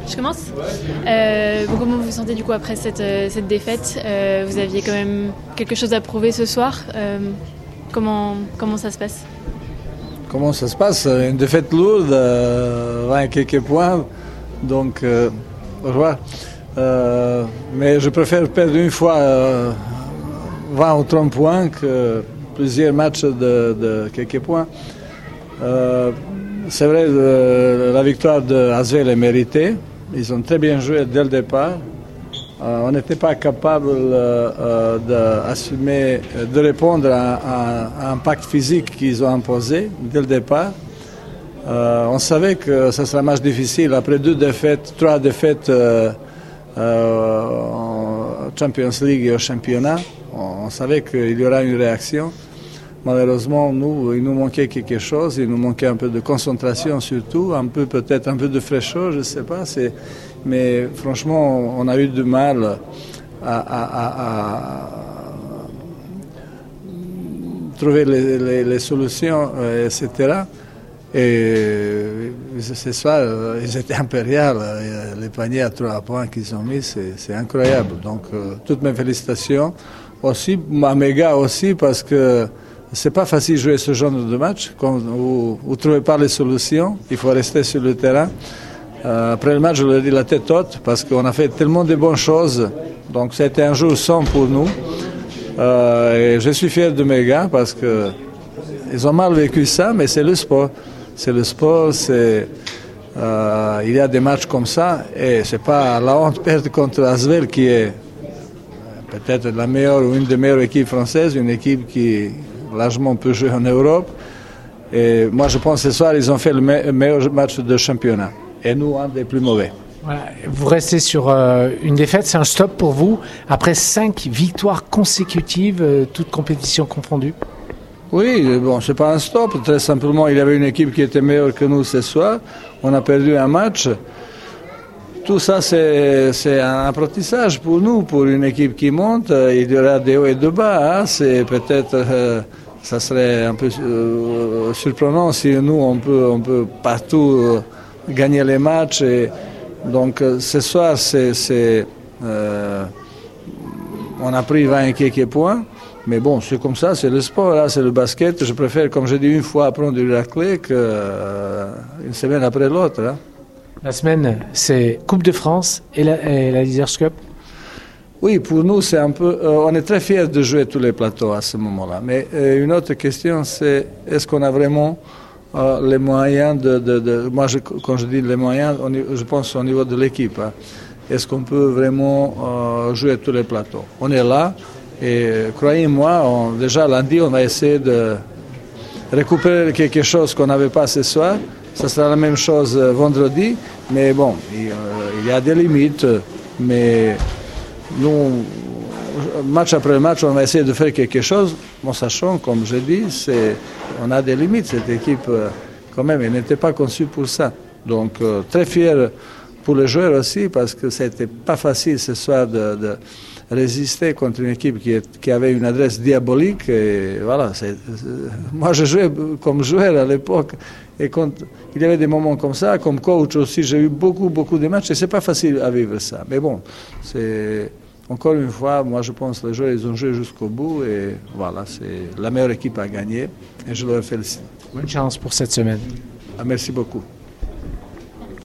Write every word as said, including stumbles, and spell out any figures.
Je commence. Euh, bon, comment vous vous sentez du coup après cette, euh, cette défaite euh, Vous aviez quand même quelque chose à prouver ce soir. Euh, comment, comment ça se passe Comment ça se passe? Une défaite lourde, euh, vingt quelques points, donc euh, au revoir. Euh, mais je préfère perdre une fois euh, vingt ou trente points que plusieurs matchs de, de quelques points. Euh, c'est vrai, euh, la victoire de Asvel est méritée. Ils ont très bien joué dès le départ. Euh, on n'était pas capable euh, euh, d'assumer, de répondre à, à, à un pacte physique qu'ils ont imposé dès le départ. Euh, on savait que ce serait un match difficile. Après deux défaites, trois défaites euh, euh, en Champions League et au championnat, on, on savait qu'il y aura une réaction. Malheureusement, nous, il nous manquait quelque chose, il nous manquait un peu de concentration surtout, un peu peut-être un peu de fraîcheur, je ne sais pas. C'est... Mais franchement, on a eu du mal à, à, à, à trouver les, les, les solutions, et cetera. Et ce soir, ils étaient impériaux. Les paniers à trois points qu'ils ont mis, c'est, c'est incroyable. Donc, euh, toutes mes félicitations. Aussi, à mes gars aussi, parce que c'est pas facile de jouer ce genre de match. Quand vous ne trouvez pas les solutions, il faut rester sur le terrain. Euh, après le match, je leur ai dit la tête haute parce qu'on a fait tellement de bonnes choses. Donc c'était un jour sans pour nous. Euh, et je suis fier de mes gars parce que ils ont mal vécu ça, mais c'est le sport. C'est le sport, c'est, euh, il y a des matchs comme ça et c'est pas la honte de perdre contre Asvel qui est peut-être la meilleure ou une des meilleures équipes françaises, une équipe qui largement peut jouer en Europe. Et moi je pense que ce soir ils ont fait le me- meilleur match de championnat. Et nous, un des plus mauvais. Voilà. Vous restez sur euh, une défaite, c'est un stop pour vous, après cinq victoires consécutives, euh, toutes compétitions confondues? Oui, bon, c'est pas un stop. Très simplement, il y avait une équipe qui était meilleure que nous ce soir. On a perdu un match. Tout ça, c'est, c'est un apprentissage pour nous, pour une équipe qui monte. Il y aura des hauts et des bas. Hein. C'est peut-être... Euh, ça serait un peu euh, surprenant si nous, on peut, on peut partout... Euh, gagner les matchs. Et donc ce soir, c'est, c'est, euh, on a pris vingt et quelques points. Mais bon, c'est comme ça, c'est le sport, là, c'est le basket. Je préfère, comme j'ai dit une fois, prendre du raclée qu'une euh, semaine après l'autre. Hein. La semaine, c'est Coupe de France et la, et la Leaders Cup. Oui, pour nous, c'est un peu... Euh, on est très fiers de jouer tous les plateaux à ce moment-là. Mais euh, une autre question, c'est est-ce qu'on a vraiment... Euh, les moyens de, de, de moi je, quand je dis les moyens, on, je pense au niveau de l'équipe. Hein. Est-ce qu'on peut vraiment euh, jouer tous les plateaux? On est là et croyez-moi, on, déjà lundi on va essayer de récupérer quelque chose qu'on n'avait pas ce soir. Ça sera la même chose vendredi, mais bon, il, euh, il y a des limites. Mais nous, match après match, on va essayer de faire quelque chose, en sachant, comme je dis, c'est, on a des limites. Cette équipe, quand même, elle n'était pas conçue pour ça. Donc, euh, très fier pour les joueurs aussi, parce que c'était pas facile ce soir de, de résister contre une équipe qui, est, qui avait une adresse diabolique. Et voilà, c'est, c'est, moi, je jouais comme joueur à l'époque, et quand il y avait des moments comme ça, comme coach aussi, j'ai eu beaucoup, beaucoup de matchs, et c'est pas facile à vivre ça. Mais bon, c'est... Encore une fois, moi je pense que les joueurs ils ont joué jusqu'au bout et voilà, c'est la meilleure équipe à gagner et je leur félicite. Bonne chance pour cette semaine. Ah, merci beaucoup.